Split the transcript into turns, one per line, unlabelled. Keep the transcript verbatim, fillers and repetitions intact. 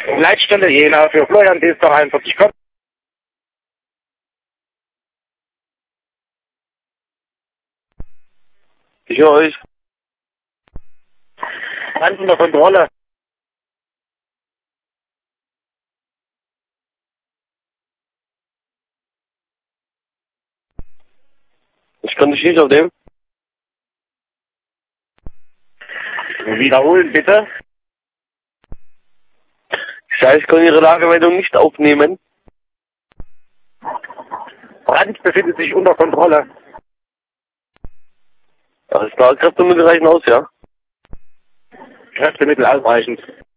Leitstelle Jena für Florian Dienstag einundvierzig. Komm.
Ich höre euch.
Ganz unter Kontrolle.
Ich kann dich nicht auf dem.
Wiederholen bitte.
Ich sage, ich kann Ihre Lagemeldung nicht aufnehmen.
Brand befindet sich unter Kontrolle.
Alles klar, Kräftemittel reichen aus, ja?
Kräftemittel ausreichend.